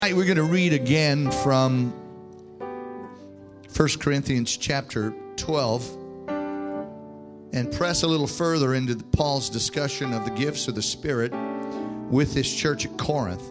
Tonight we're going to read again from 1 Corinthians chapter 12 and press a little further into Paul's discussion of the gifts of the Spirit with this church at Corinth.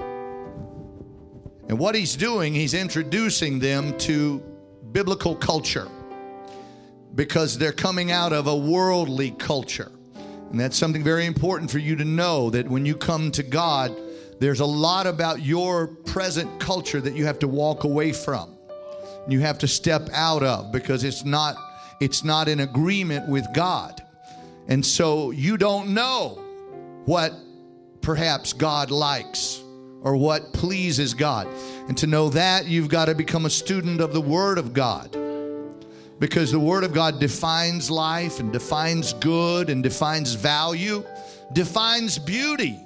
And what he's doing, he's introducing them to biblical culture because they're coming out of a worldly culture. And that's something very important for you to know, that when you come to God, there's a lot about your present culture that you have to walk away from. You have to step out of because it's not in agreement with God. And so you don't know what perhaps God likes or what pleases God. And to know that, you've got to become a student of the Word of God. Because the Word of God defines life and defines good and defines value, defines beauty.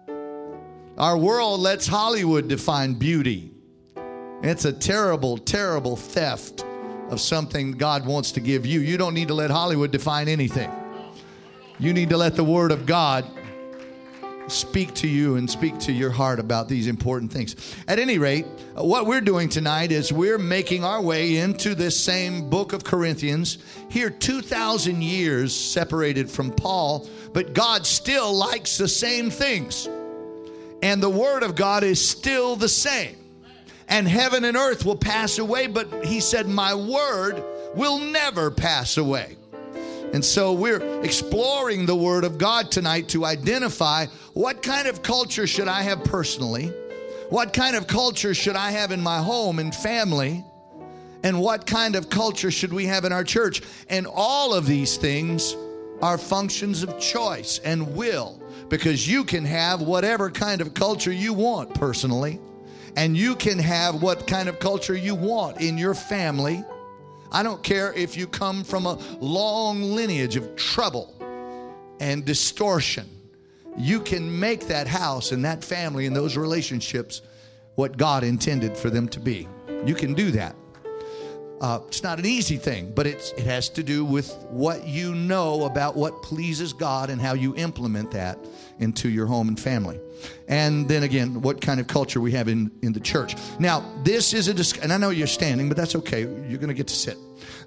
Our world lets Hollywood define beauty. It's a terrible, terrible theft of something God wants to give you. You don't need to let Hollywood define anything. You need to let the Word of God speak to you and speak to your heart about these important things. At any rate, what we're doing tonight is we're making our way into this same book of Corinthians. Here, 2,000 years separated from Paul, but God still likes the same things. And the Word of God is still the same. And heaven and earth will pass away, but he said, my Word will never pass away. And so we're exploring the Word of God tonight to identify what kind of culture should I have personally, what kind of culture should I have in my home and family, and what kind of culture should we have in our church. And all of these things are functions of choice and will, because you can have whatever kind of culture you want personally, and you can have what kind of culture you want in your family. I don't care if you come from a long lineage of trouble and distortion. You can make that house and that family and those relationships what God intended for them to be. You can do that. It's not an easy thing, but it has to do with what you know about what pleases God and how you implement that into your home and family. And then again, what kind of culture we have in the church. Now, this is and I know you're standing, but that's okay. You're going to get to sit.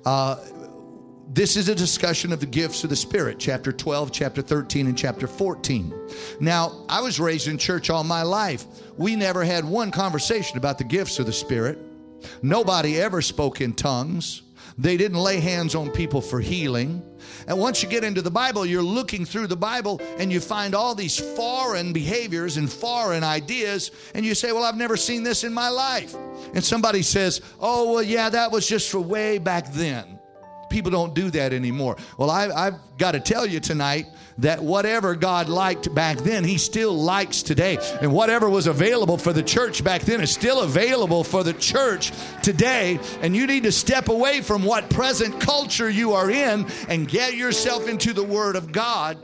This is a discussion of the gifts of the Spirit, chapter 12, chapter 13, and chapter 14. Now, I was raised in church all my life. We never had one conversation about the gifts of the Spirit. Nobody ever spoke in tongues. They didn't lay hands on people for healing. And once you get into the Bible, you're looking through the Bible and you find all these foreign behaviors and foreign ideas. And you say, well, I've never seen this in my life. And somebody says, oh, well, yeah, that was just for way back then. People don't do that anymore. Well, I've got to tell you tonight that whatever God liked back then, he still likes today. And whatever was available for the church back then is still available for the church today. And you need to step away from what present culture you are in and get yourself into the Word of God.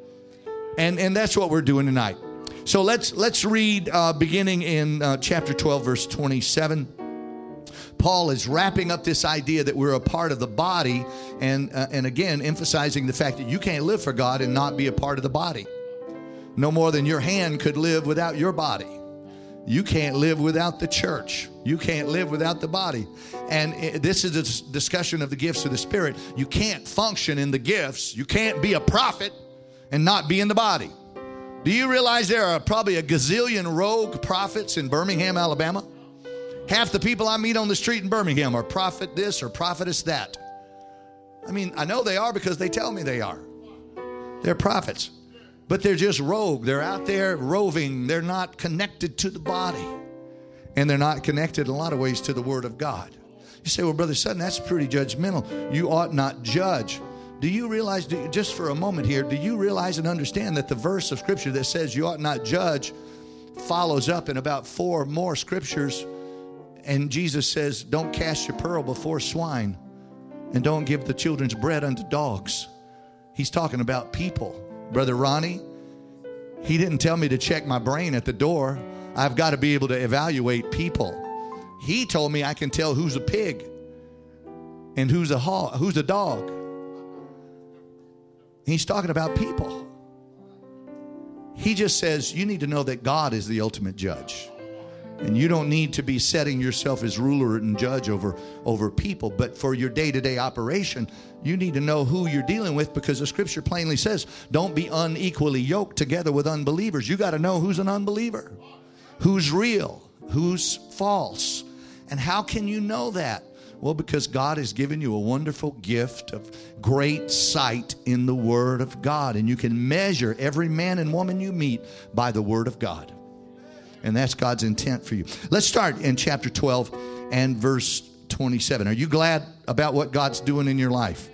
And that's what we're doing tonight. So let's read beginning in chapter 12, verse 27. Paul is wrapping up this idea that we're a part of the body and again, emphasizing the fact that you can't live for God and not be a part of the body. No more than your hand could live without your body. You can't live without the church. You can't live without the body. And this is a discussion of the gifts of the Spirit. You can't function in the gifts. You can't be a prophet and not be in the body. Do you realize there are probably a gazillion rogue prophets in Birmingham, Alabama? Half the people I meet on the street in Birmingham are prophet this or prophetess that. I mean, I know they are because they tell me they are. They're prophets. But they're just rogue. They're out there roving. They're not connected to the body. And they're not connected in a lot of ways to the Word of God. You say, well, Brother Sutton, that's pretty judgmental. You ought not judge. Do you realize, just for a moment here, do you realize and understand that the verse of Scripture that says you ought not judge follows up in about 4 more scriptures? And Jesus says, don't cast your pearl before swine, and don't give the children's bread unto dogs. He's talking about people. Brother Ronnie, he didn't tell me to check my brain at the door. I've got to be able to evaluate people. He told me I can tell who's a pig and who's a dog. He's talking about people. He just says, you need to know that God is the ultimate judge. And you don't need to be setting yourself as ruler and judge over people. But for your day-to-day operation, you need to know who you're dealing with, because the scripture plainly says, don't be unequally yoked together with unbelievers. You got to know who's an unbeliever, who's real, who's false. And how can you know that? Well, because God has given you a wonderful gift of great sight in the Word of God. And you can measure every man and woman you meet by the Word of God. And that's God's intent for you. Let's start in chapter 12 and verse 27. Are you glad about what God's doing in your life?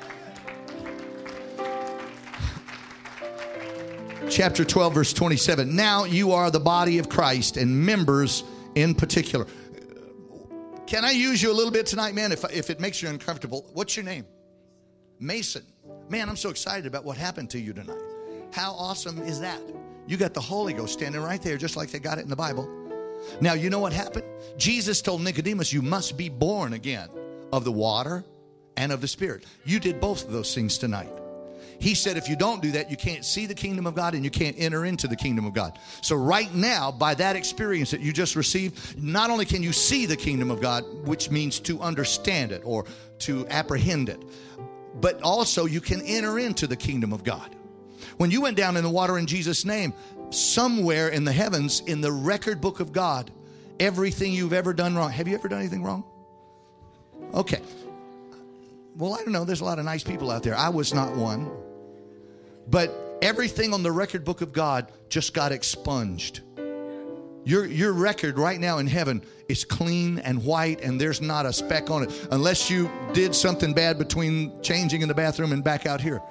Chapter 12, verse 27. Now you are the body of Christ and members in particular. Can I use you a little bit tonight, man? If it makes you uncomfortable, what's your name? Mason. Man, I'm so excited about what happened to you tonight. How awesome is that? You got the Holy Ghost standing right there, just like they got it in the Bible. Now, you know what happened? Jesus told Nicodemus, you must be born again of the water and of the Spirit. You did both of those things tonight. He said if you don't do that, you can't see the kingdom of God and you can't enter into the kingdom of God. So right now, by that experience that you just received, not only can you see the kingdom of God, which means to understand it or to apprehend it, but also you can enter into the kingdom of God. When you went down in the water in Jesus' name, somewhere in the heavens, in the record book of God, everything you've ever done wrong. Have you ever done anything wrong? Okay. Well, I don't know. There's a lot of nice people out there. I was not one. But everything on the record book of God just got expunged. Your record right now in heaven is clean and white, and there's not a speck on it, unless you did something bad between changing in the bathroom and back out here.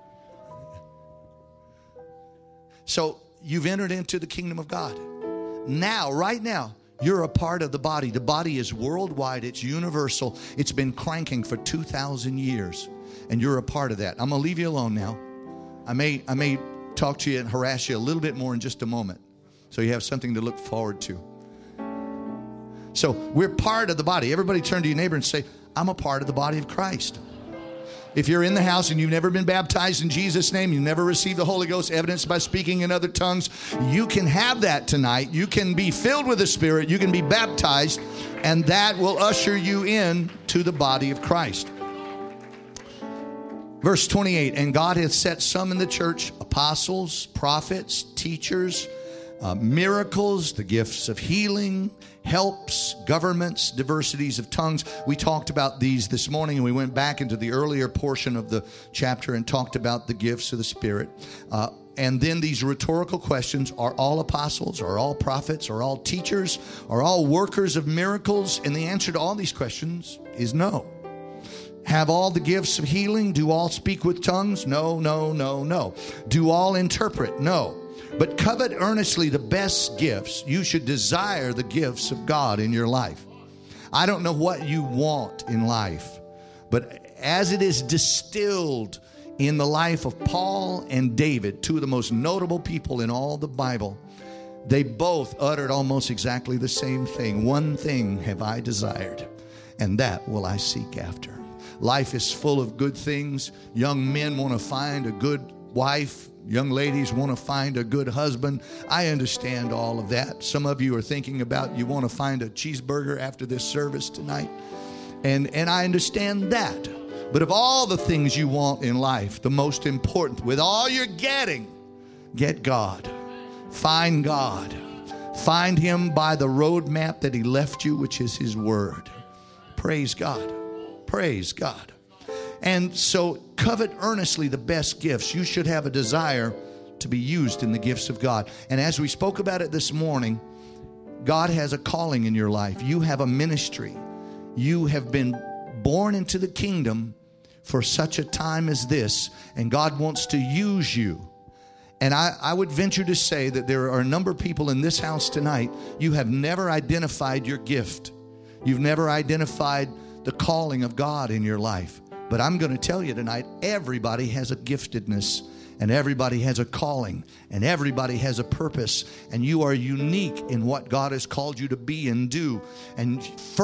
So you've entered into the kingdom of God. Now, right now, you're a part of the body. The body is worldwide. It's universal. It's been cranking for 2,000 years. And you're a part of that. I'm going to leave you alone now. I may talk to you and harass you a little bit more in just a moment, so you have something to look forward to. So we're part of the body. Everybody turn to your neighbor and say, I'm a part of the body of Christ. If you're in the house and you've never been baptized in Jesus' name, you've never received the Holy Ghost, evidenced by speaking in other tongues, you can have that tonight. You can be filled with the Spirit. You can be baptized, and that will usher you in to the body of Christ. Verse 28, and God hath set some in the church, apostles, prophets, teachers, miracles, the gifts of healing, helps, governments, diversities of tongues. We talked about these this morning, and we went back into the earlier portion of the chapter and talked about the gifts of the Spirit. And then these rhetorical questions, are all apostles, are all prophets, are all teachers, are all workers of miracles? And the answer to all these questions is no. Have all the gifts of healing? Do all speak with tongues? No, no, no, no. Do all interpret? No. But covet earnestly the best gifts. You should desire the gifts of God in your life. I don't know what you want in life, but as it is distilled in the life of Paul and David, two of the most notable people in all the Bible, they both uttered almost exactly the same thing. One thing have I desired, and that will I seek after. Life is full of good things. Young men want to find a good wife. Young ladies want to find a good husband. I understand all of that. Some of you are thinking about you want to find a cheeseburger after this service tonight. And I understand that. But of all the things you want in life, the most important, with all you're getting, get God. Find God. Find Him by the roadmap that He left you, which is His Word. Praise God. Praise God. And so covet earnestly the best gifts. You should have a desire to be used in the gifts of God. And as we spoke about it this morning, God has a calling in your life. You have a ministry. You have been born into the kingdom for such a time as this, and God wants to use you. And I would venture to say that there are a number of people in this house tonight, you have never identified your gift. You've never identified the calling of God in your life. But I'm going to tell you tonight, everybody has a giftedness, and everybody has a calling, and everybody has a purpose, and you are unique in what God has called you to be and do. And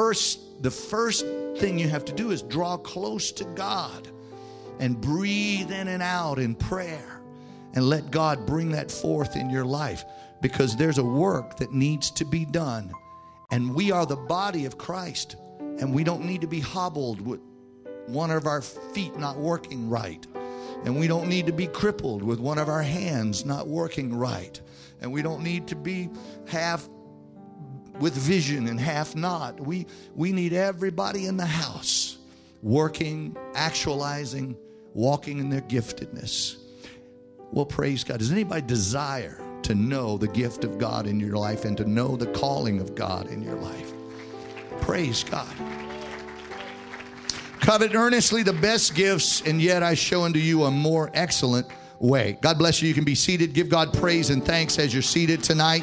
the first thing you have to do is draw close to God and breathe in and out in prayer and let God bring that forth in your life. because there's a work that needs to be done. And we are the body of Christ. And we don't need to be hobbled with one of our feet not working right. And we don't need to be crippled with one of our hands not working right. And we don't need to be half with vision and half not. We need everybody in the house working, actualizing, walking in their giftedness. Well, praise God. Does anybody desire to know the gift of God in your life and to know the calling of God in your life? Praise God. Covet earnestly the best gifts, and yet I show unto you a more excellent way. God bless you. You can be seated. Give God praise and thanks as you're seated tonight.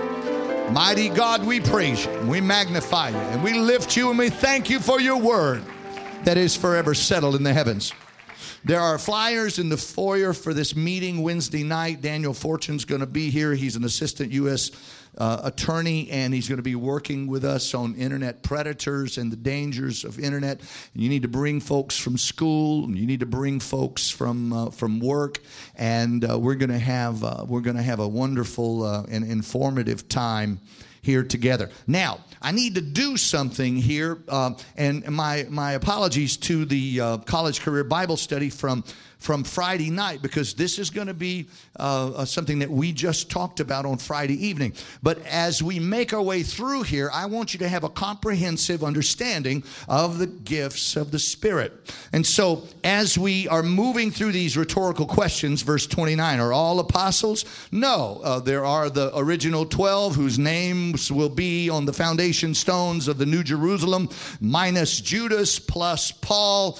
Mighty God, we praise you, and we magnify you, and we lift you, and we thank you for your word that is forever settled in the heavens. There are flyers in the foyer for this meeting Wednesday night. Daniel Fortune's going to be here. He's an assistant U.S. attorney, and he's going to be working with us on internet predators and the dangers of internet. You need to bring folks from school, and you need to bring folks from work, and we're going to have a wonderful and informative time here together. Now, I need to do something here, and my apologies to the College Career Bible Study from Friday night, because this is going to be something that we just talked about on Friday evening. But as we make our way through here, I want you to have a comprehensive understanding of the gifts of the Spirit. And so as we are moving through these rhetorical questions, verse 29, are all apostles? No. There are the original 12 whose names will be on the foundation stones of the New Jerusalem, minus Judas plus Paul.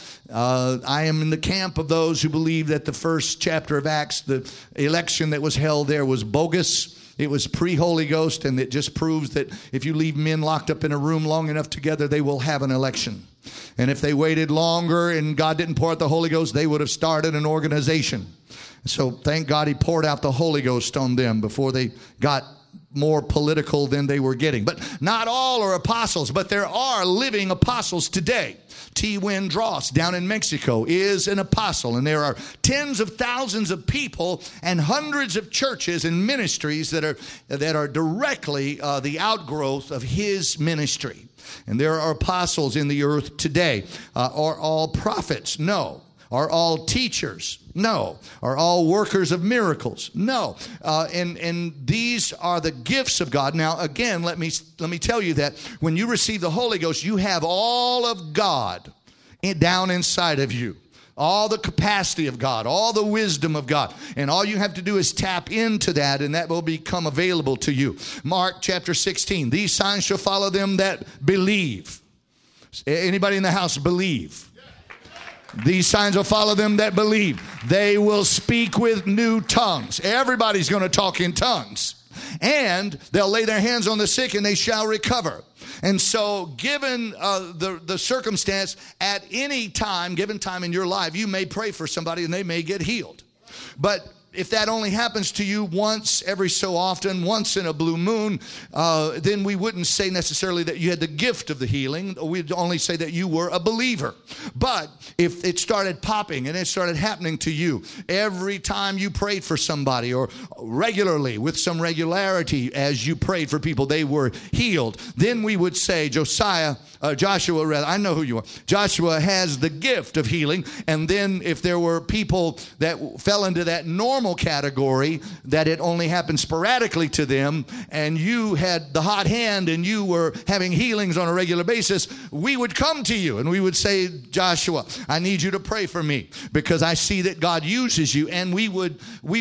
I am in the camp of those who believe that the first chapter of Acts, the election that was held there, was bogus. It was pre-Holy Ghost, and it just proves that if you leave men locked up in a room long enough together, they will have an election. And if they waited longer and God didn't pour out the Holy Ghost, they would have started an organization. So thank God he poured out the Holy Ghost on them before they got more political than they were getting. But not all are apostles, but there are living apostles today. T. Wynn Dross down in Mexico is an apostle, and there are tens of thousands of people and hundreds of churches and ministries that are directly the outgrowth of his ministry. And there are apostles in the earth today. Are all prophets? No. Are all teachers? No. Are all workers of miracles? No. And these are the gifts of God. Now, again, let me tell you that when you receive the Holy Ghost, you have all of God down inside of you. All the capacity of God, all the wisdom of God. And all you have to do is tap into that, and that will become available to you. Mark chapter 16. These signs shall follow them that believe. Anybody in the house believe? These signs will follow them that believe. They will speak with new tongues. Everybody's going to talk in tongues. And they'll lay their hands on the sick and they shall recover. And so given the circumstance, at any time, given time in your life, you may pray for somebody and they may get healed. But if that only happens to you once every so often, once in a blue moon, then we wouldn't say necessarily that you had the gift of the healing. We'd only say that you were a believer. But if it started popping and it started happening to you every time you prayed for somebody, or regularly with some regularity as you prayed for people, they were healed, then we would say Joshua, I know who you are. Joshua has the gift of healing. And then if there were people that fell into that normal category, that it only happened sporadically to them, and you had the hot hand and you were having healings on a regular basis, we would come to you and we would say, Joshua, I need you to pray for me because I see that God uses you. And we would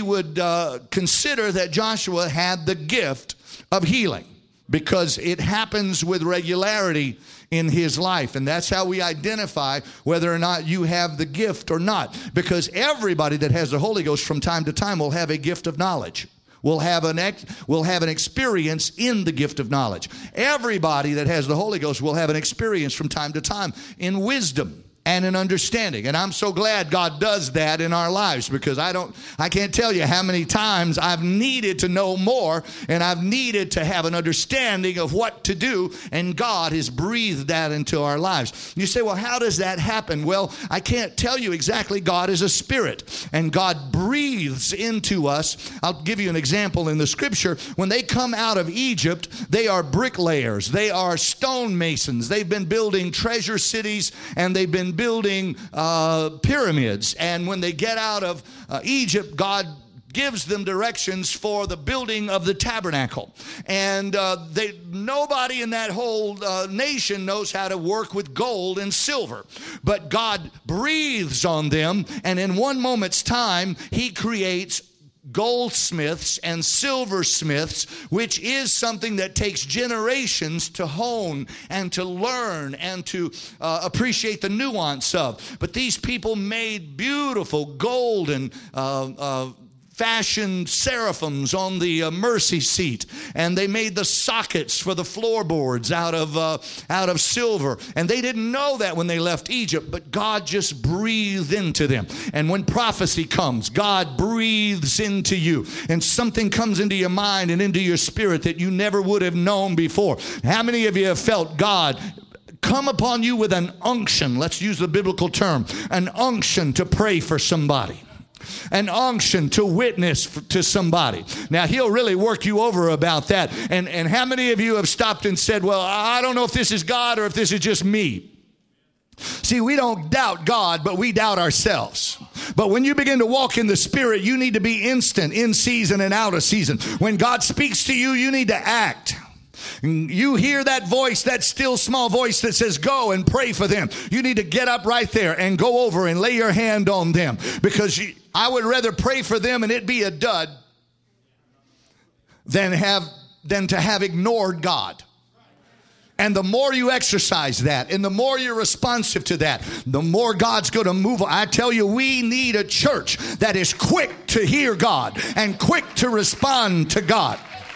consider that Joshua had the gift of healing because it happens with regularity in his life. And that's how we identify whether or not you have the gift or not. Because everybody that has the Holy Ghost from time to time will have a gift of knowledge. Will have an experience in the gift of knowledge. Everybody that has the Holy Ghost will have an experience from time to time in wisdom. and an understanding. And I'm so glad God does that in our lives, because I can't tell you how many times I've needed to know more, and I've needed to have an understanding of what to do, and God has breathed that into our lives. You say, well, how does that happen? Well, I can't tell you exactly. God is a spirit, and God breathes into us. I'll give you an example in the scripture. When they come out of Egypt, they are bricklayers. They are stonemasons. They've been building treasure cities, and they've been building pyramids. And when they get out of Egypt, God gives them directions for the building of the tabernacle. And nobody in that whole nation knows how to work with gold and silver. But God breathes on them, and in one moment's time, He creates goldsmiths and silversmiths, which is something that takes generations to hone and to learn and to appreciate the nuance of. But these people made beautiful golden fashioned seraphims on the mercy seat, and they made the sockets for the floorboards out of silver. And they didn't know that when they left Egypt, but God just breathed into them. And when prophecy comes, God breathes into you, and something comes into your mind and into your spirit that you never would have known before. How many of you have felt God come upon you with an unction? Let's use the biblical term, an unction to pray for somebody, an unction to witness to somebody. Now, He'll really work you over about that. And how many of you have stopped and said, well, I don't know if this is God or if this is just me? See, we don't doubt God, but we doubt ourselves. But when you begin to walk in the Spirit, you need to be instant, in season and out of season. When God speaks to you, you need to act. You hear that voice, that still small voice that says, go and pray for them. You need to get up right there and go over and lay your hand on them, because I would rather pray for them and it be a dud than to have ignored God. And the more you exercise that, and the more you're responsive to that, the more God's going to move. I tell you, we need a church that is quick to hear God and quick to respond to God.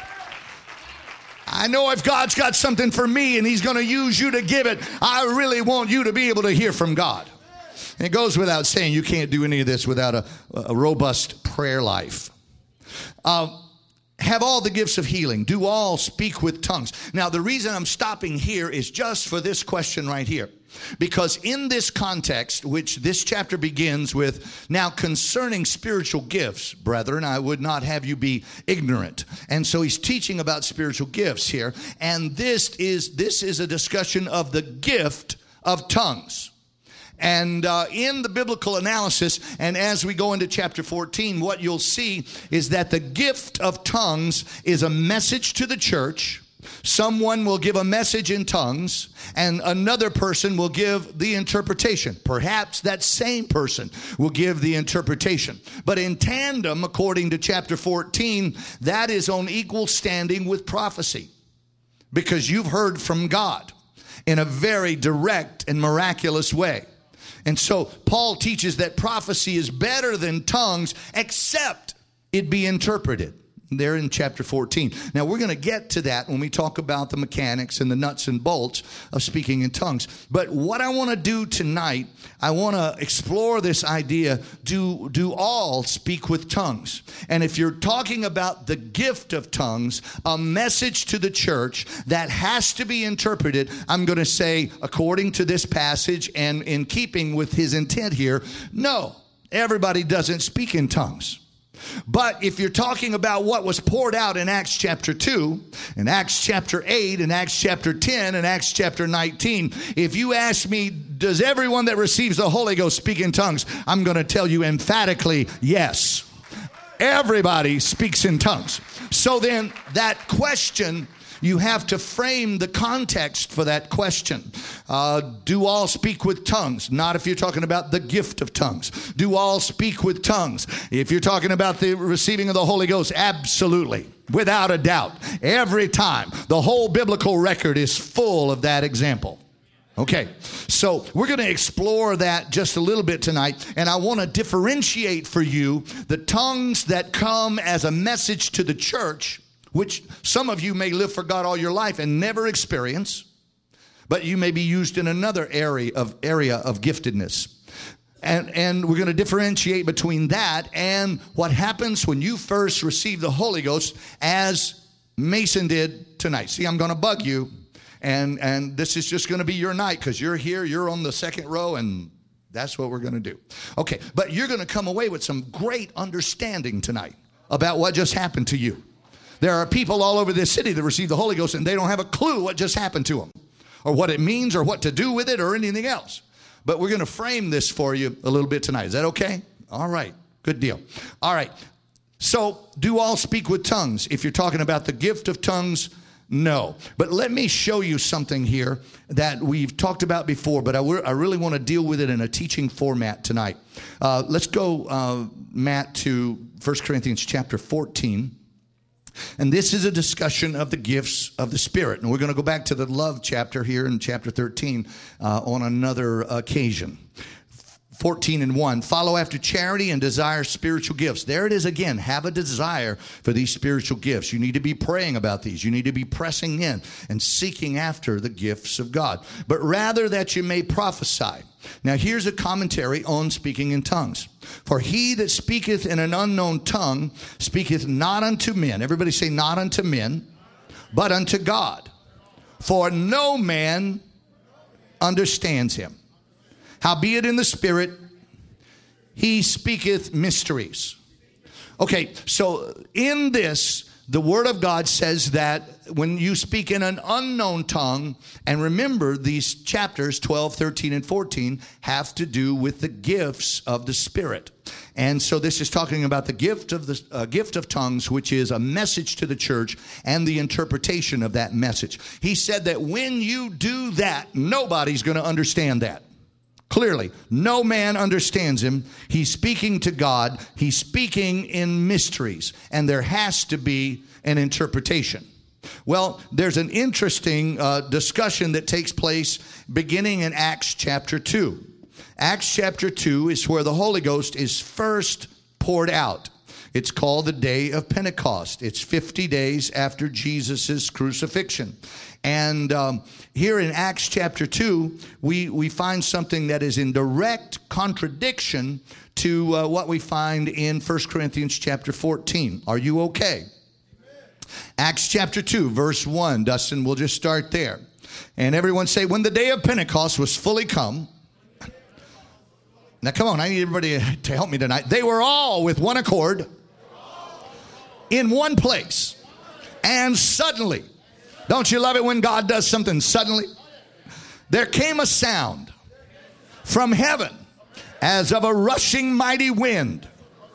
I know if God's got something for me and He's going to use you to give it, I really want you to be able to hear from God. And it goes without saying, you can't do any of this without a robust prayer life. Have all the gifts of healing. Do all speak with tongues. Now, the reason I'm stopping here is just for this question right here. Because in this context, which this chapter begins with, now concerning spiritual gifts, brethren, I would not have you be ignorant. And so he's teaching about spiritual gifts here. And this is a discussion of the gift of tongues. And in the biblical analysis, and as we go into chapter 14, what you'll see is that the gift of tongues is a message to the church. Someone will give a message in tongues, and another person will give the interpretation. Perhaps that same person will give the interpretation. But in tandem, according to chapter 14, that is on equal standing with prophecy, because you've heard from God in a very direct and miraculous way. And so Paul teaches that prophecy is better than tongues, except it be interpreted. There in chapter 14. Now, we're going to get to that when we talk about the mechanics and the nuts and bolts of speaking in tongues. But what I want to do tonight, I want to explore this idea, do all speak with tongues? And if you're talking about the gift of tongues, a message to the church that has to be interpreted, I'm going to say, according to this passage and in keeping with his intent here, no, everybody doesn't speak in tongues. But if you're talking about what was poured out in Acts chapter 2, in Acts chapter 8, in Acts chapter 10, and Acts chapter 19, if you ask me, does everyone that receives the Holy Ghost speak in tongues? I'm going to tell you emphatically, yes. Everybody speaks in tongues. So then that question, you have to frame the context for that question. Do all speak with tongues? Not if you're talking about the gift of tongues. Do all speak with tongues? If you're talking about the receiving of the Holy Ghost, absolutely. Without a doubt. Every time. The whole biblical record is full of that example. Okay, so we're going to explore that just a little bit tonight, and I want to differentiate for you the tongues that come as a message to the church, which some of you may live for God all your life and never experience. but you may be used in another area of giftedness. And we're going to differentiate between that and what happens when you first receive the Holy Ghost, as Mason did tonight. See, I'm going to bug you, and this is just going to be your night because you're here, you're on the second row, and that's what we're going to do. Okay, but you're going to come away with some great understanding tonight about what just happened to you. There are people all over this city that receive the Holy Ghost, and they don't have a clue what just happened to them, or what it means, or what to do with it, or anything else. But we're going to frame this for you a little bit tonight. Is that okay? All right. Good deal. All right. So, do all speak with tongues? If you're talking about the gift of tongues, no. But let me show you something here that we've talked about before, but I really want to deal with it in a teaching format tonight. Let's go, Matt, to 1 Corinthians chapter 14. And this is a discussion of the gifts of the Spirit. And we're going to go back to the love chapter here in chapter 13 on another occasion. 14:1, follow after charity and desire spiritual gifts. There it is again. Have a desire for these spiritual gifts. You need to be praying about these. You need to be pressing in and seeking after the gifts of God. But rather that you may prophesy. Now here's a commentary on speaking in tongues. For he that speaketh in an unknown tongue speaketh not unto men. Everybody say not unto men, but unto God. For no man understands him. Howbeit in the Spirit, he speaketh mysteries. Okay, so in this, the Word of God says that when you speak in an unknown tongue, and remember these chapters 12, 13, and 14 have to do with the gifts of the Spirit. And so this is talking about the gift of tongues, which is a message to the church and the interpretation of that message. He said that when you do that, nobody's going to understand that. Clearly, no man understands him. He's speaking to God. He's speaking in mysteries. And there has to be an interpretation. Well, there's an interesting discussion that takes place beginning in Acts chapter 2. Acts chapter 2 is where the Holy Ghost is first poured out. It's called the Day of Pentecost. It's 50 days after Jesus' crucifixion. And here in Acts chapter 2, we find something that is in direct contradiction to what we find in 1 Corinthians chapter 14. Are you okay? Acts chapter 2, verse 1. Dustin, we'll just start there. And everyone say, when the day of Pentecost was fully come. Now, come on, I need everybody to help me tonight. They were all with one accord in one place. And suddenly, don't you love it when God does something suddenly? There came a sound from heaven as of a rushing mighty wind.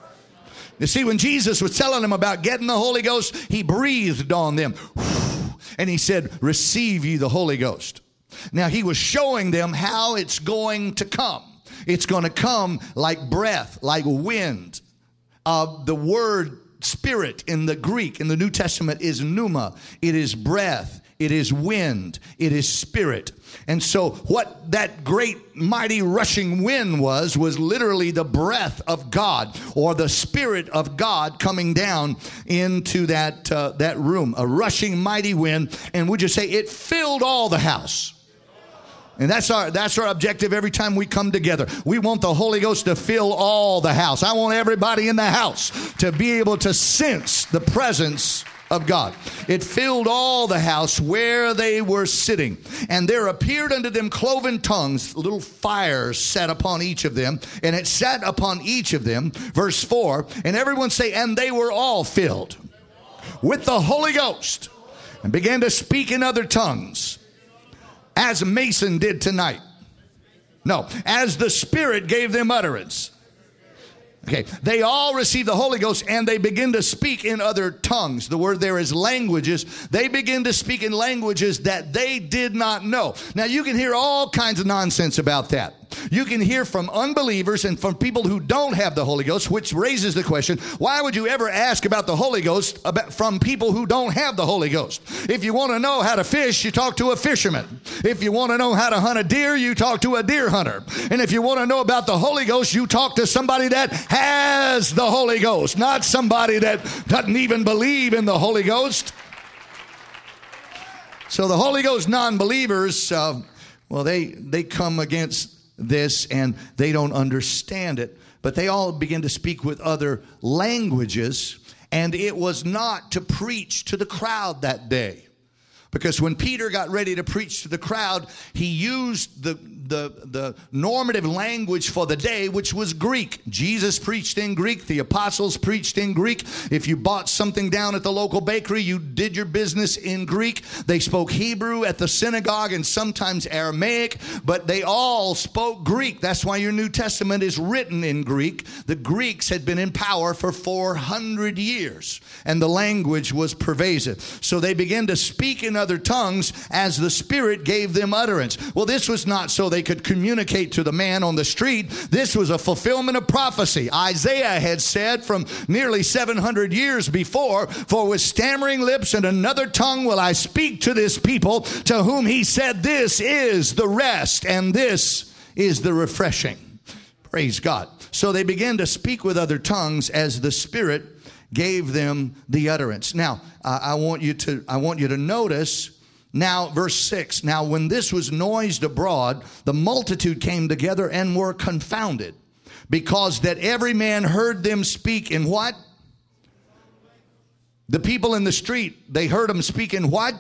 You see, when Jesus was telling them about getting the Holy Ghost, he breathed on them. And he said, receive ye the Holy Ghost. Now, he was showing them how it's going to come. It's going to come like breath, like wind. The word Spirit in the Greek, in the New Testament, is pneuma. It is breath. It is wind. It is spirit. And so what that great mighty rushing wind was literally the breath of God, or the Spirit of God coming down into that room. A rushing mighty wind. And would you say it filled all the house? And that's our objective every time we come together. We want the Holy Ghost to fill all the house. I want everybody in the house to be able to sense the presence of God. It filled all the house where they were sitting. And there appeared unto them cloven tongues, little fires sat upon each of them. And it sat upon each of them. Verse 4, and everyone say, and they were all filled with the Holy Ghost and began to speak in other tongues, as Mason did tonight. No, as the Spirit gave them utterance. Okay, they all receive the Holy Ghost and they begin to speak in other tongues. The word there is languages. They begin to speak in languages that they did not know. Now, you can hear all kinds of nonsense about that. You can hear from unbelievers and from people who don't have the Holy Ghost, which raises the question, why would you ever ask about the Holy Ghost from people who don't have the Holy Ghost? If you want to know how to fish, you talk to a fisherman. If you want to know how to hunt a deer, you talk to a deer hunter. And if you want to know about the Holy Ghost, you talk to somebody that has the Holy Ghost, not somebody that doesn't even believe in the Holy Ghost. So the Holy Ghost non-believers, well, they come against this and they don't understand it. But they all begin to speak with other languages. And it was not to preach to the crowd that day. Because when Peter got ready to preach to the crowd, he used the normative language for the day, which was Greek. Jesus preached in Greek. The apostles preached in Greek. If you bought something down at the local bakery, you did your business in Greek. They spoke Hebrew at the synagogue and sometimes Aramaic, but they all spoke Greek. That's why your New Testament is written in Greek. The Greeks had been in power for 400 years, and the language was pervasive. So they began to speak in other tongues as the Spirit gave them utterance. Well, this was not so they could communicate to the man on the street. This was a fulfillment of prophecy. Isaiah had said from nearly 700 years before, "For with stammering lips and another tongue will I speak to this people, to whom he said, this is the rest and this is the refreshing." Praise God. So they began to speak with other tongues as the Spirit gave them the utterance. Now, I want you to notice now verse 6. Now, when this was noised abroad, the multitude came together and were confounded, because that every man heard them speak in what? The people in the street, they heard them speak in what?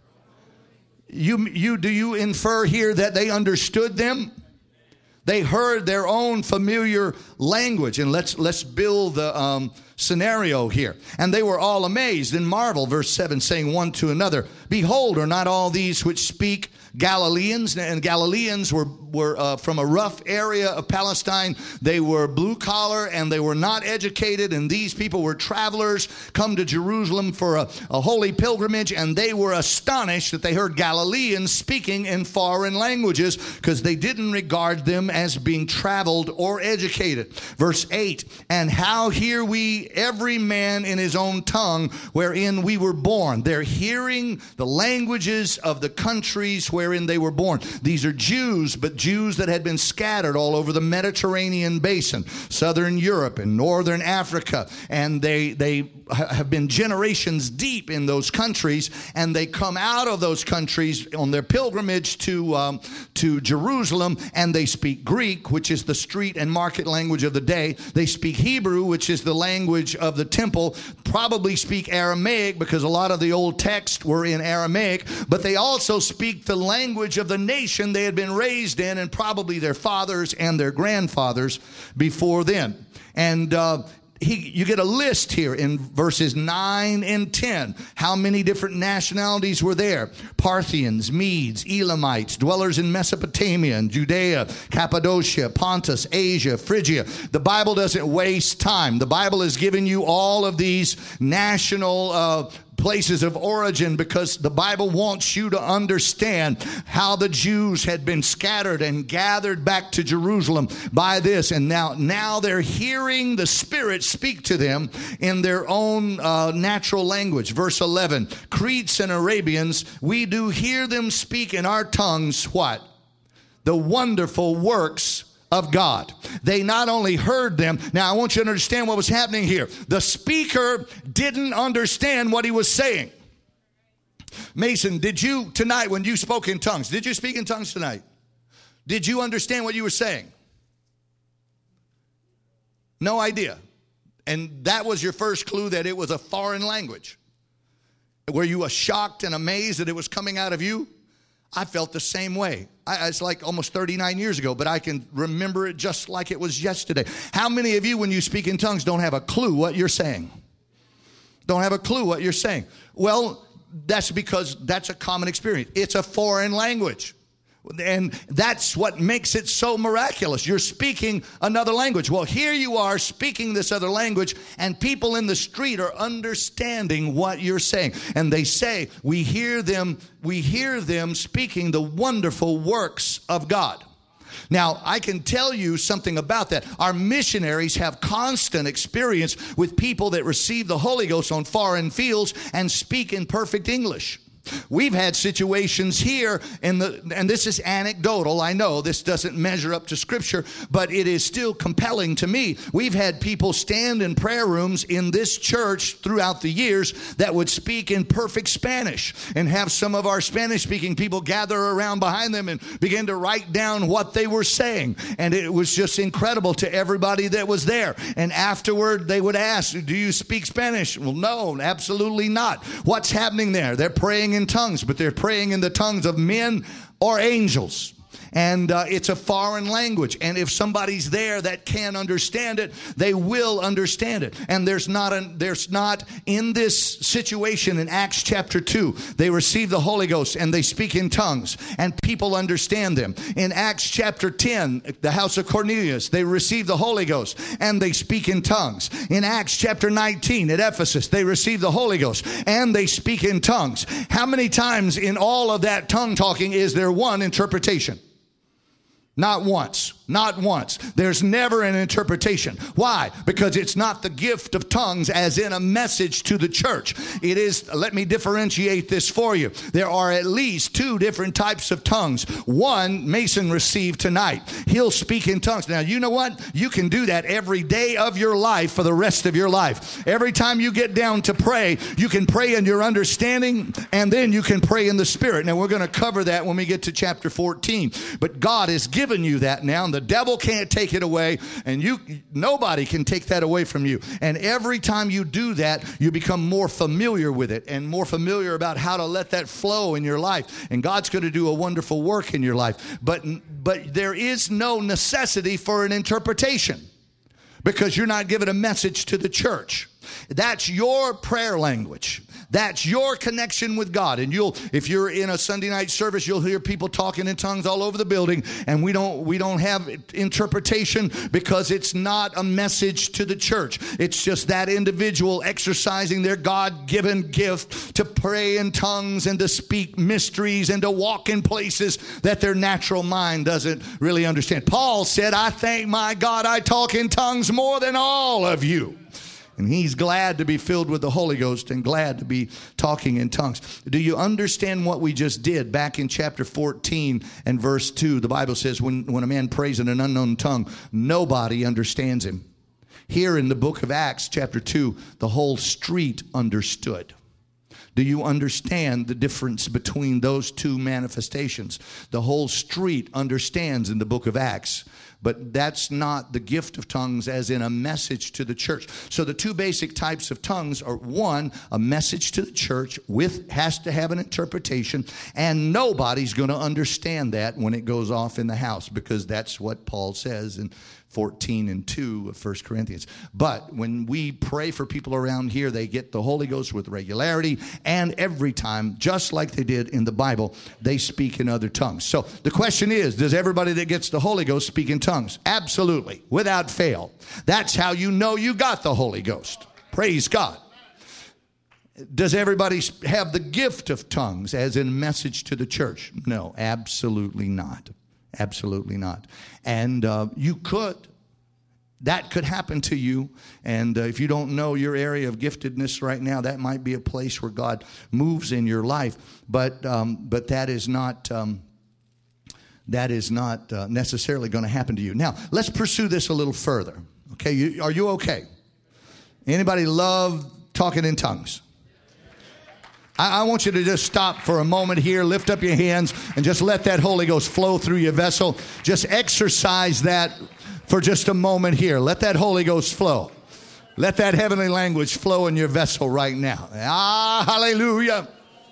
Do you infer here that they understood them? They heard their own familiar language. And let's build the scenario here. And they were all amazed and marveled, verse 7, saying one to another, "Behold, are not all these which speak Galileans?" And Galileans were from a rough area of Palestine. They were blue collar and they were not educated. And these people were travelers come to Jerusalem for a holy pilgrimage. And they were astonished that they heard Galileans speaking in foreign languages, because they didn't regard them as being traveled or educated. Verse 8, "And how hear we every man in his own tongue wherein we were born?" They're hearing the languages of the countries wherein they were born. These are Jews, but Jews that had been scattered all over the Mediterranean basin, southern Europe and northern Africa. And they have been generations deep in those countries. And they come out of those countries on their pilgrimage to Jerusalem. And they speak Greek, which is the street and market language of the day. They speak Hebrew, which is the language of the temple. Probably speak Aramaic, because a lot of the old texts were in Aramaic. But they also speak the language of the nation they had been raised in, and probably their fathers and their grandfathers before them. And you get a list here in verses 9 and 10. How many different nationalities were there? Parthians, Medes, Elamites, dwellers in Mesopotamia and Judea, Cappadocia, Pontus, Asia, Phrygia. The Bible doesn't waste time. The Bible is giving you all of these national places of origin, because the Bible wants you to understand how the Jews had been scattered and gathered back to Jerusalem by this. And now they're hearing the Spirit speak to them in their own natural language. Verse 11, "Cretes and Arabians, we do hear them speak in our tongues," what? "The wonderful works of God." They not only heard them. Now, I want you to understand what was happening here. The speaker didn't understand what he was saying. Mason, did you, tonight when you spoke in tongues, did you speak in tongues tonight? Did you understand what you were saying? No idea. And that was your first clue that it was a foreign language. Were you shocked and amazed that it was coming out of you? I felt the same way. It's like almost 39 years ago, but I can remember it just like it was yesterday. How many of you, when you speak in tongues, don't have a clue what you're saying? Don't have a clue what you're saying. Well, that's because that's a common experience. It's a foreign language. And that's what makes it so miraculous. You're speaking another language. Well, here you are speaking this other language, and people in the street are understanding what you're saying. And they say, we hear them speaking the wonderful works of God. Now, I can tell you something about that. Our missionaries have constant experience with people that receive the Holy Ghost on foreign fields and speak in perfect English. We've had situations here, and this is anecdotal. I know this doesn't measure up to Scripture, but it is still compelling to me. We've had people stand in prayer rooms in this church throughout the years that would speak in perfect Spanish and have some of our Spanish-speaking people gather around behind them and begin to write down what they were saying. And it was just incredible to everybody that was there. And afterward, they would ask, do you speak Spanish? Well, no, absolutely not. What's happening there? They're praying in tongues, but they're praying in the tongues of men or angels. And it's a foreign language. And if somebody's there that can understand it, they will understand it. And there's not in this situation in Acts chapter 2, they receive the Holy Ghost and they speak in tongues and people understand them. In Acts chapter 10, the house of Cornelius, they receive the Holy Ghost and they speak in tongues. In Acts chapter 19 at Ephesus, they receive the Holy Ghost and they speak in tongues. How many times in all of that tongue talking is there one interpretation? Not once. Not once. There's never an interpretation. Why? Because it's not the gift of tongues as in a message to the church. It is, let me differentiate this for you. There are at least two different types of tongues. One, Mason received tonight. He'll speak in tongues. Now, you know what? You can do that every day of your life for the rest of your life. Every time you get down to pray, you can pray in your understanding and then you can pray in the Spirit. Now, we're going to cover that when we get to chapter 14. But God has given you that now, and the devil can't take it away, and nobody can take that away from you. And every time you do that, you become more familiar with it and more familiar about how to let that flow in your life. And God's going to do a wonderful work in your life. But there is no necessity for an interpretation because you're not giving a message to the church. That's your prayer language. That's your connection with God. And if you're in a Sunday night service, you'll hear people talking in tongues all over the building. And we don't have interpretation because it's not a message to the church. It's just that individual exercising their God-given gift to pray in tongues and to speak mysteries and to walk in places that their natural mind doesn't really understand. Paul said, I thank my God I talk in tongues more than all of you. And he's glad to be filled with the Holy Ghost and glad to be talking in tongues. Do you understand what we just did back in chapter 14 and verse 2? The Bible says when a man prays in an unknown tongue, nobody understands him. Here in the book of Acts chapter 2, the whole street understood. Do you understand the difference between those two manifestations? The whole street understands in the book of Acts. But that's not the gift of tongues as in a message to the church. So the two basic types of tongues are, one, a message to the church has to have an interpretation, and nobody's going to understand that when it goes off in the house, because that's what Paul says in 14 and 2 of 1 Corinthians. But when we pray for people around here, they get the Holy Ghost with regularity, and every time, just like they did in the Bible, they speak in other tongues. So the question is, does everybody that gets the Holy Ghost speak in tongues? Absolutely, without fail. That's how you know you got the Holy Ghost. Praise God. Does everybody have the gift of tongues as in a message to the church? No, absolutely not. Absolutely not. And that could happen to you. And if you don't know your area of giftedness right now, that might be a place where God moves in your life. But that is not necessarily going to happen to you. Now, let's pursue this a little further. Okay, are you okay? Anybody love talking in tongues? I want you to just stop for a moment here, lift up your hands, and just let that Holy Ghost flow through your vessel. Just exercise that for just a moment here. Let that Holy Ghost flow. Let that heavenly language flow in your vessel right now. Ah, hallelujah.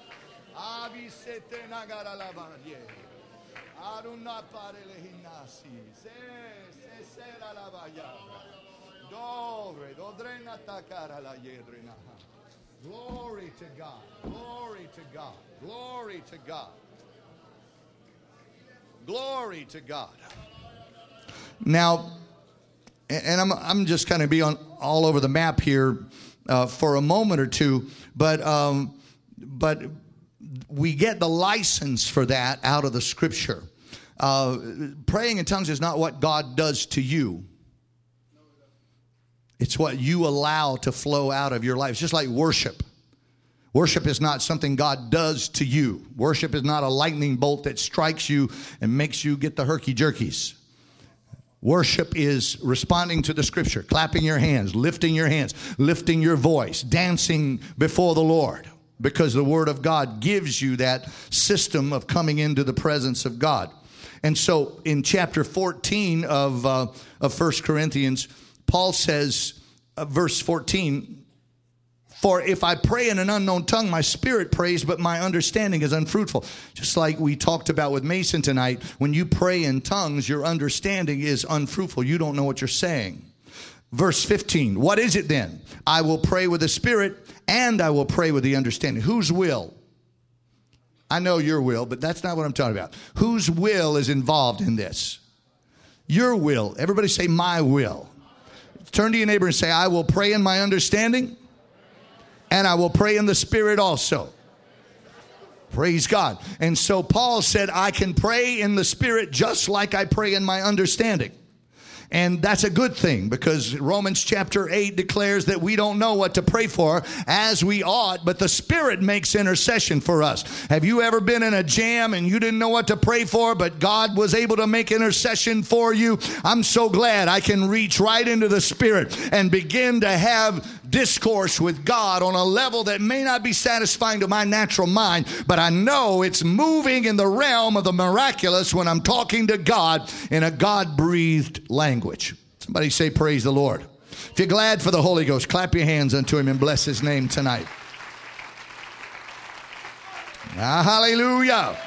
Glory to God. Glory to God. Glory to God. Glory to God. Now, and I'm just kind of be all over the map here for a moment or two, but we get the license for that out of the Scripture. Praying in tongues is not what God does to you. It's what you allow to flow out of your life. It's just like worship. Worship is not something God does to you. Worship is not a lightning bolt that strikes you and makes you get the herky-jerkies. Worship is responding to the scripture, clapping your hands, lifting your voice, dancing before the Lord, because the word of God gives you that system of coming into the presence of God. And so in chapter 14 of 1 Corinthians, Paul says, verse 14, "For if I pray in an unknown tongue, my spirit prays, but my understanding is unfruitful." Just like we talked about with Mason tonight, when you pray in tongues, your understanding is unfruitful. You don't know what you're saying. Verse 15, "What is it then? I will pray with the spirit and I will pray with the understanding." Whose will? I know your will, but that's not what I'm talking about. Whose will is involved in this? Your will. Everybody say, my will. Turn to your neighbor and say, I will pray in my understanding and I will pray in the spirit also. Praise God. And so Paul said, I can pray in the spirit just like I pray in my understanding. And that's a good thing, because Romans chapter 8 declares that we don't know what to pray for as we ought, but the Spirit makes intercession for us. Have you ever been in a jam and you didn't know what to pray for, but God was able to make intercession for you? I'm so glad I can reach right into the Spirit and begin to have discourse with God on a level that may not be satisfying to my natural mind, but I know it's moving in the realm of the miraculous when I'm talking to God in a God-breathed language. Somebody say, praise the Lord. If you're glad for the Holy Ghost, clap your hands unto him and bless his name tonight. Hallelujah.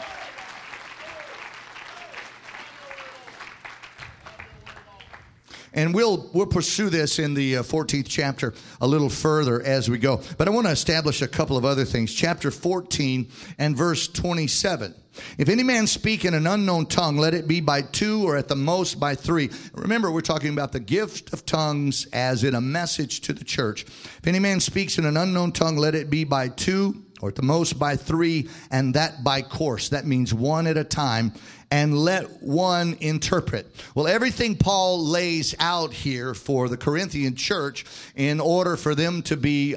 And we'll pursue this in the 14th chapter a little further as we go. But I want to establish a couple of other things. Chapter 14 and verse 27. If any man speak in an unknown tongue, let it be by two or at the most by three. Remember, we're talking about the gift of tongues as in a message to the church. If any man speaks in an unknown tongue, let it be by two or at the most by three, and that by course. That means one at a time. And let one interpret. Well, everything Paul lays out here for the Corinthian church in order for them to be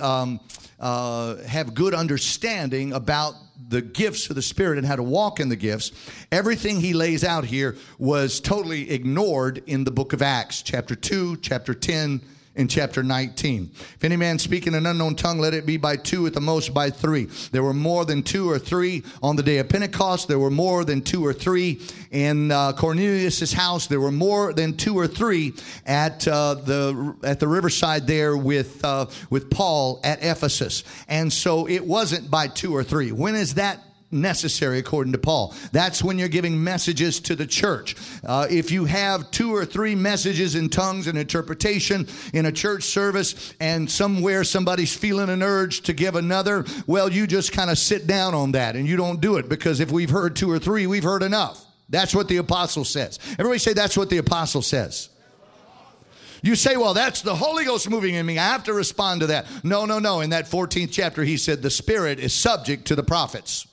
have good understanding about the gifts of the Spirit and how to walk in the gifts, everything he lays out here was totally ignored in the book of Acts, chapter 2, chapter 10, in chapter 19. If any man speak in an unknown tongue, let it be by two, at the most by three. There were more than two or three on the day of Pentecost. There were more than two or three in Cornelius' house. There were more than two or three at the riverside there with Paul at Ephesus. And so it wasn't by two or three. When is that necessary according to Paul? That's when you're giving messages to the church. If you have two or three messages in tongues and interpretation in a church service and somewhere somebody's feeling an urge to give another, well, you just kind of sit down on that and you don't do it, because if we've heard two or three, we've heard enough. That's what the apostle says. Everybody say, that's what the apostle says. You say, well, that's the Holy Ghost moving in me. I have to respond to that. No. In that 14th chapter, he said the Spirit is subject to the prophets.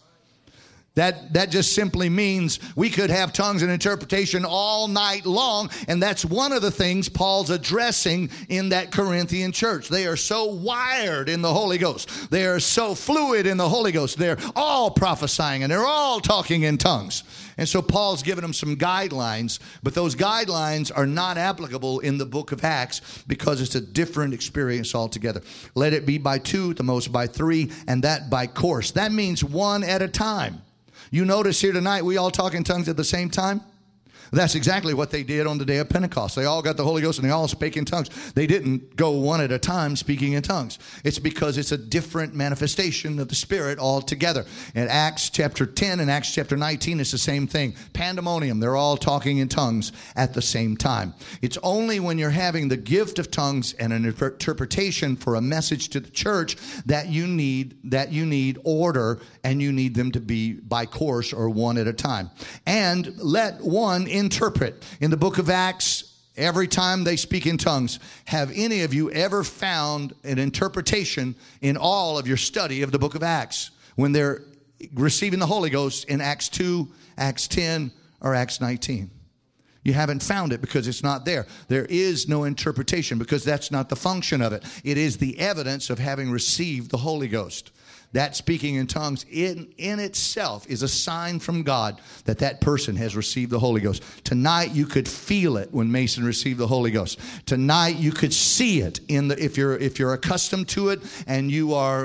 That just simply means we could have tongues and interpretation all night long, and that's one of the things Paul's addressing in that Corinthian church. They are so wired in the Holy Ghost. They are so fluid in the Holy Ghost. They're all prophesying, and they're all talking in tongues. And so Paul's given them some guidelines, but those guidelines are not applicable in the book of Acts because it's a different experience altogether. Let it be by two, at the most by three, and that by course. That means one at a time. You notice here tonight, we all talk in tongues at the same time. That's exactly what they did on the day of Pentecost. They all got the Holy Ghost and they all spake in tongues. They didn't go one at a time speaking in tongues. It's because it's a different manifestation of the Spirit altogether. In Acts chapter 10 and Acts chapter 19, it's the same thing. Pandemonium. They're all talking in tongues at the same time. It's only when you're having the gift of tongues and an interpretation for a message to the church that you need order, and you need them to be by course or one at a time. And let one interpret. In the book of Acts, every time they speak in tongues, have any of you ever found an interpretation in all of your study of the book of Acts when they're receiving the Holy Ghost in Acts 2, Acts 10, or Acts 19? You haven't found it because it's not there. There is no interpretation because that's not the function of it. It is the evidence of having received the Holy Ghost. That speaking in tongues in itself is a sign from God that that person has received the Holy Ghost. Tonight you could feel it when Mason received the Holy Ghost. Tonight you could see it if you're accustomed to it and you are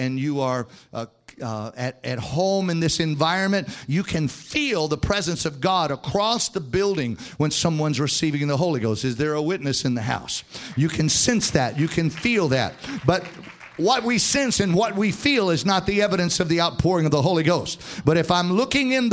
at home in this environment, you can feel the presence of God across the building when someone's receiving the Holy Ghost. Is there a witness in the house? You can sense that. You can feel that. But what we sense and what we feel is not the evidence of the outpouring of the Holy Ghost. But if I'm looking in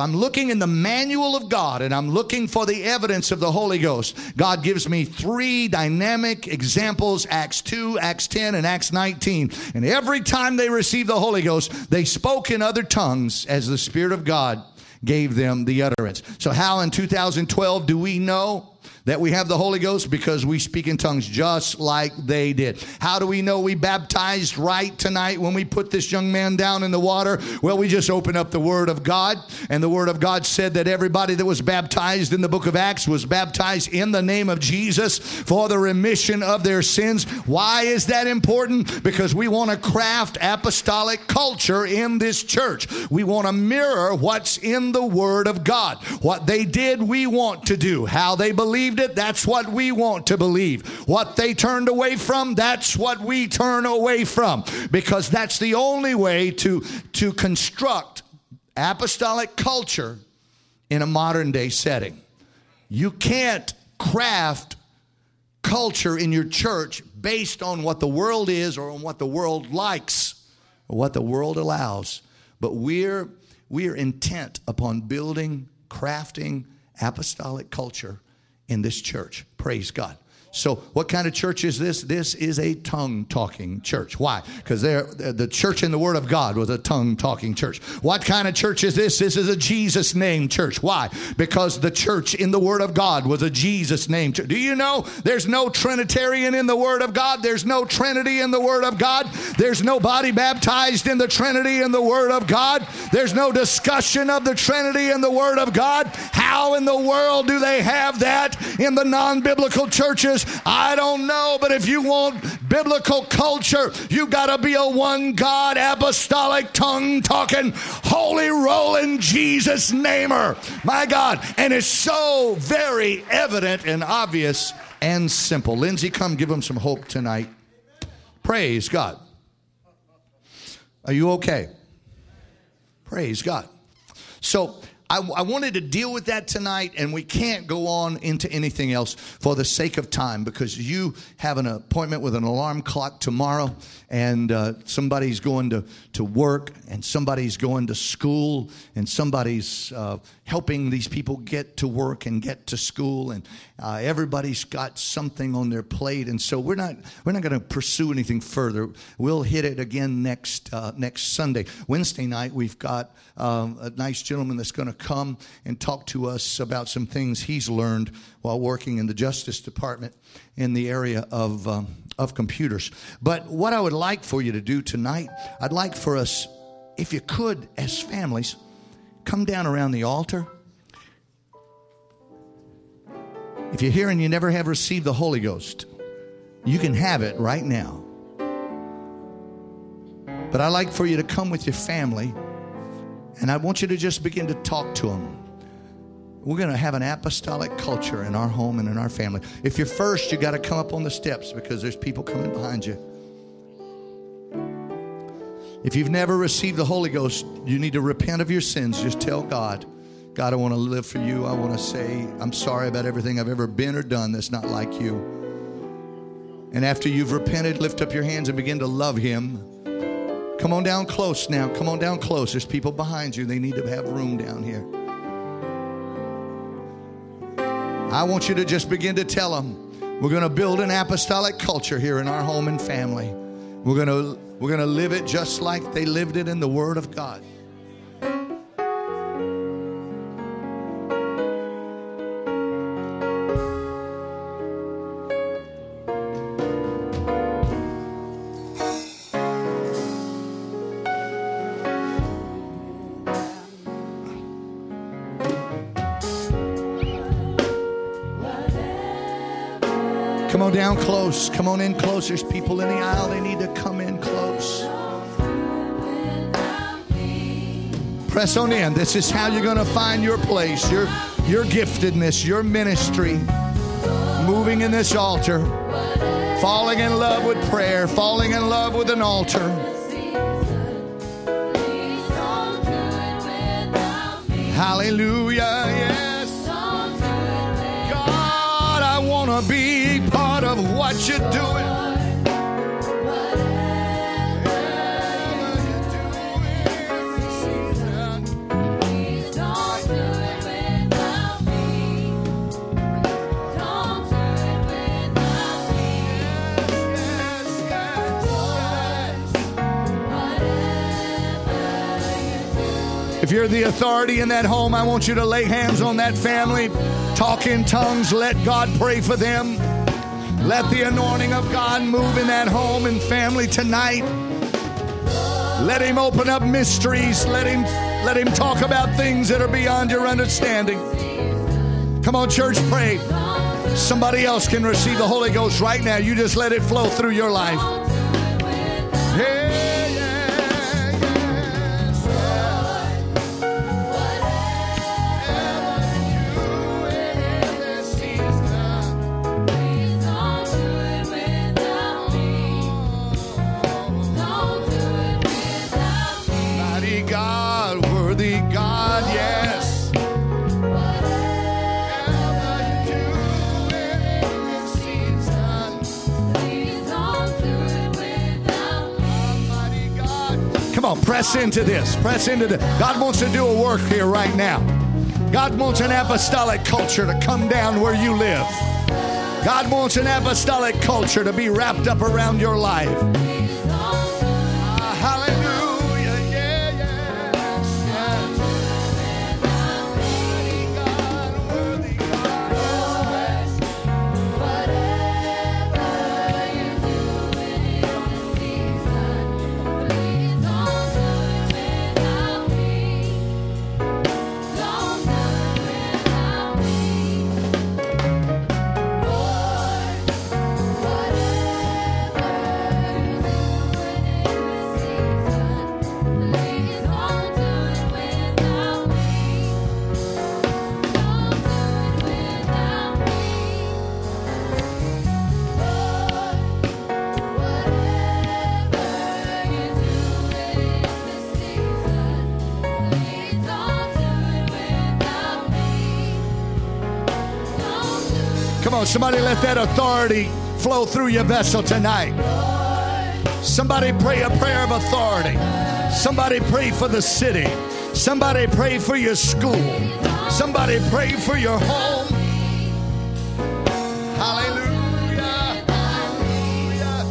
the manual of God and I'm looking for the evidence of the Holy Ghost, God gives me 3 dynamic examples, Acts 2, Acts 10, and Acts 19. And every time they received the Holy Ghost, they spoke in other tongues as the Spirit of God gave them the utterance. So how in 2012 do we know that we have the Holy Ghost? Because we speak in tongues just like they did. How do we know we baptized right tonight when we put this young man down in the water? Well, we just opened up the Word of God, and the Word of God said that everybody that was baptized in the book of Acts was baptized in the name of Jesus for the remission of their sins. Why is that important? Because we want to craft apostolic culture in this church. We want to mirror what's in the Word of God. What they did, we want to do. How they believed it, that's what we want to believe. What they turned away from, that's what we turn away from. Because that's the only way to construct apostolic culture in a modern day setting. You can't craft culture in your church based on what the world is or on what the world likes or what the world allows. But we're intent upon building, crafting apostolic culture in this church. Praise God. So what kind of church is this? This is a tongue-talking church. Why? Because the church in the Word of God was a tongue-talking church. What kind of church is this? This is a Jesus-name church. Why? Because the church in the Word of God was a Jesus-name church. Do you know there's no Trinitarian in the Word of God? There's no Trinity in the Word of God. There's nobody baptized in the Trinity in the Word of God. There's no discussion of the Trinity in the Word of God. How in the world do they have that in the non-biblical churches? I don't know, but if you want biblical culture, you got to be a one God, apostolic, tongue-talking, holy rolling Jesus namer. My God. And it's so very evident and obvious and simple. Lindsay, come give them some hope tonight. Praise God. Are you okay? Praise God. So I wanted to deal with that tonight, and we can't go on into anything else for the sake of time because you have an appointment with an alarm clock tomorrow, and somebody's going to work, and somebody's going to school, and somebody's helping these people get to work and get to school, and everybody's got something on their plate, and so we're not going to pursue anything further. We'll hit it again next Sunday. Wednesday night, we've got a nice gentleman that's going to come and talk to us about some things he's learned while working in the Justice Department in the area of computers. But what I would like for you to do tonight, I'd like for us, if you could, as families, come down around the altar. If you're here and you never have received the Holy Ghost, you can have it right now. But I'd like for you to come with your family, and I want you to just begin to talk to them. We're going to have an apostolic culture in our home and in our family. If you're first, you got to come up on the steps because there's people coming behind you. If you've never received the Holy Ghost, you need to repent of your sins. Just tell God, God, I want to live for you. I want to say I'm sorry about everything I've ever been or done that's not like you. And after you've repented, lift up your hands and begin to love Him. Come on down close now. Come on down close. There's people behind you. They need to have room down here. I want you to just begin to tell them, we're going to build an apostolic culture here in our home and family. We're going to live it just like they lived it in the Word of God. Come on down close. Come on in close. There's people in the aisle. They need to come in close. Press on in. This is how you're going to find your place, your giftedness, your ministry. Moving in this altar. Falling in love with prayer. Falling in love with an altar. Hallelujah. Yes. God, I want to be part of what you're doing. If you're the authority in that home, I want you to lay hands on that family. Talk in tongues. Let God pray for them. Let the anointing of God move in that home and family tonight. Let Him open up mysteries. Let him talk about things that are beyond your understanding. Come on, church, pray. Somebody else can receive the Holy Ghost right now. You just let it flow through your life. Hey. Come on, press into this. Press into this. God wants to do a work here right now. God wants an apostolic culture to come down where you live. God wants an apostolic culture to be wrapped up around your life. Hallelujah. Yeah, yes, yes. God, worthy God. Come on, somebody let that authority flow through your vessel tonight. Somebody pray a prayer of authority. Somebody pray for the city. Somebody pray for your school. Somebody pray for your home. Hallelujah. Hallelujah.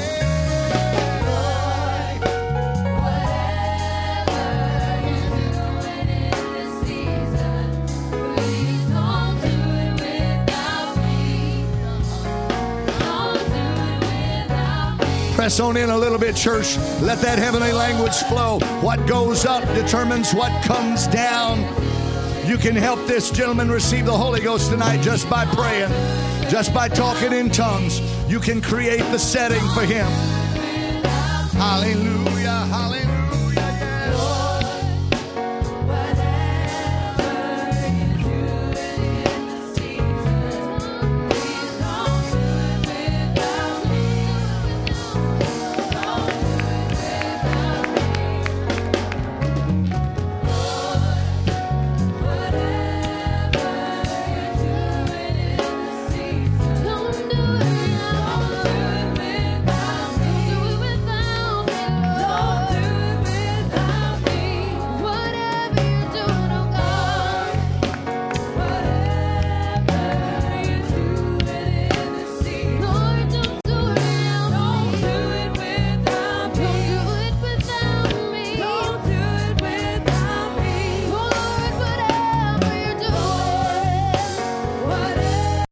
Press on in a little bit, church. Let that heavenly language flow. What goes up determines what comes down. You can help this gentleman receive the Holy Ghost tonight just by praying, just by talking in tongues. You can create the setting for him. Hallelujah.